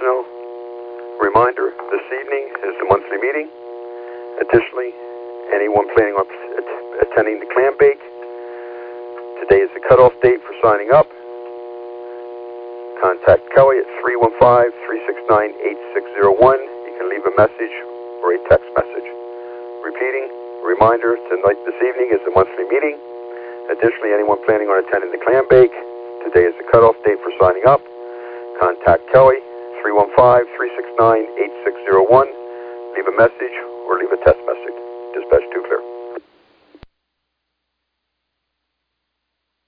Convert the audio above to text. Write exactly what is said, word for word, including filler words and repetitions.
personnel. Reminder, this evening is the monthly meeting. Additionally, anyone planning on att- attending the clam bake, today is the cutoff date for signing up. Contact Kelly at three one five, three six nine, eight six zero one. You can leave a message or a text message. Repeating, reminder, tonight, this evening is the monthly meeting. Additionally, anyone planning on attending the clam bake, today is the cutoff date for signing up. Contact Kelly, three one five, three six nine, eight six zero one. Leave a message or leave a text message. Dispatch two clear.